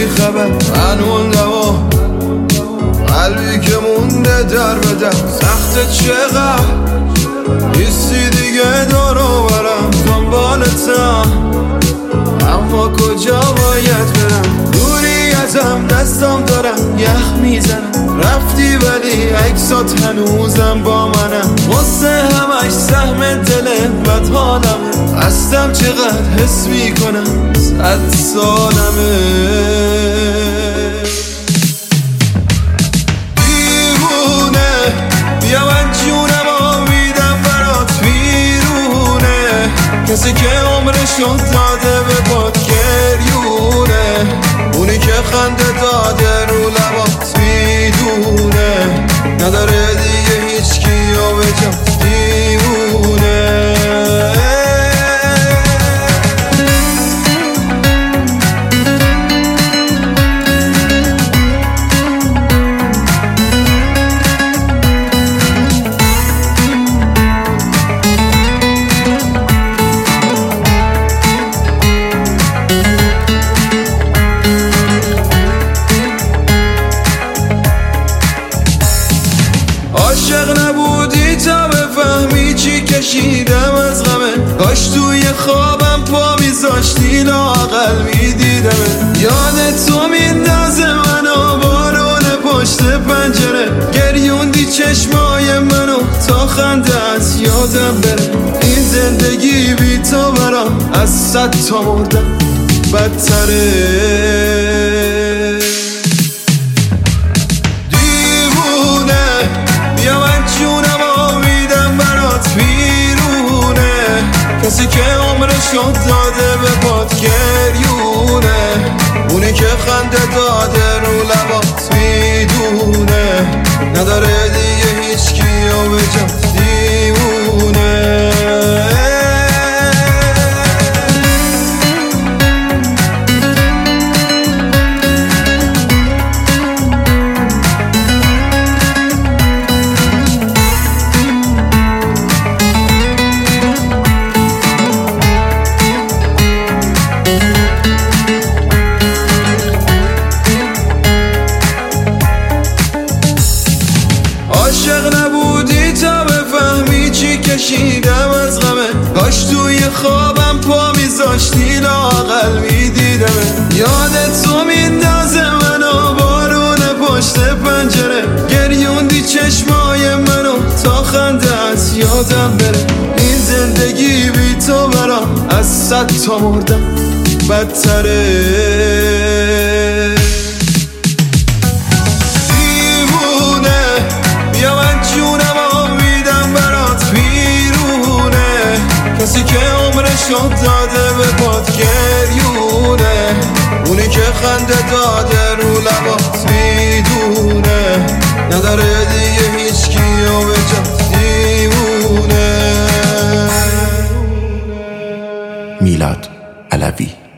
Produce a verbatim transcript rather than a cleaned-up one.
خبر من موندم و قلبی که مونده در بدم سخت چقدر نیستی دیگه دارو برم دنبالتم اما کجا باید برم دوری ازم دستم دارم یخ میزنم رفتی ولی عکسات هنوزم با منم غصه همش سهم دل بد حالمه هستم چقدر حس میکنم صد سالمه دیوونه بیا من جونم آمیدم برات بیرونه کسی که عمرشو داده به باد گریونه اونی که خنده داده رو لبات میدونه نداره دیگه هیچ کیو به جات دیوونه عاشق نبودی تا بفهمی چی کشیدم از غمه کاش توی خوابم پا میذاشتی لااقل میدیدم یاد تو میندازه منو بارون پشت پنجره گریوندی چشمای منو تا خنده از یادم بره این زندگی بی تو برام از صد تا مردم بدتره کسی که عمرشو داده به باد گریونه اونی که خنده داده رو لبات میدونه نداره دیگه هیچ کیو به جات دیوونه عاشق نبودی تا بفهمی چی کشیدم از غمه کاش توی خوابم پا میذاشتی لااقل میدیدمه یاد تو میندازه منو بارون پشت پنجره گریوندی چشمای منو تا خنده از یادم بره این زندگی بی تو برام از صد تا مردم بدتره کسی که عمرشو داده به باد گریونه اونی که خنده داده رو لبات میدونه نداره دیگه هیچ کیو به جات دیوونه. میلاد علوی.